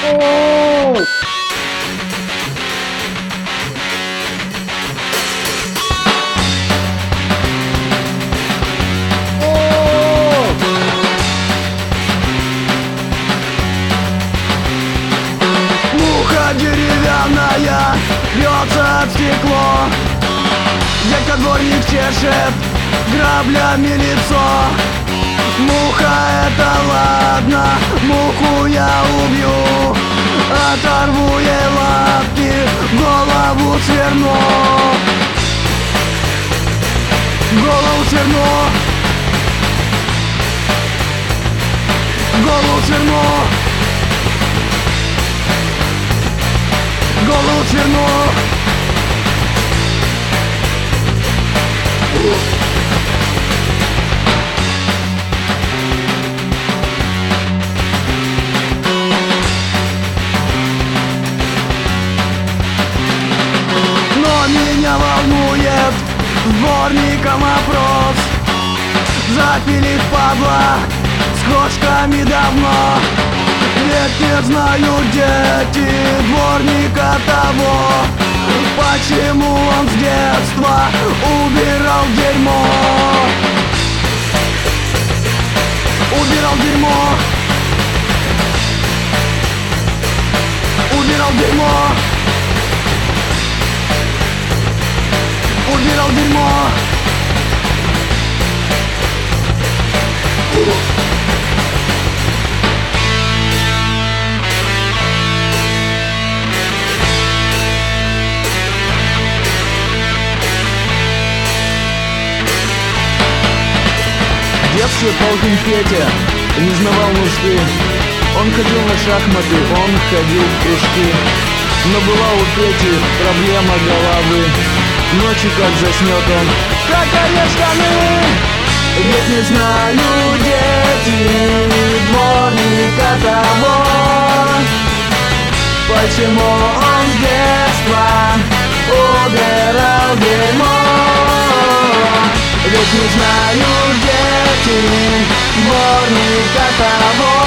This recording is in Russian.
Муха деревянная бьется об стекло. Дядька дворник чешет граблями лицо. Муха, это ладно, муху я убью. Оторву ей лапки, голову сверну. Голову сверну. Голову сверну. Голову сверну. Но меня волнует дворником вопрос. Запилит падла с кошками давно. Ведь не знают дети дворника того, почему он с детства убирал дерьмо. Убирал дерьмо. Убирал дерьмо. Убирал дерьмо. В детстве полкин Петя не знавал нужды. Он ходил на шахматы, он ходил в кружки. Но была у Пети проблема головы. Ночью как заснет он, какая штаны. Ведь не знаю дети дворника того, почему он с детства убирал дерьмо. Ведь не знаю дети дворника того,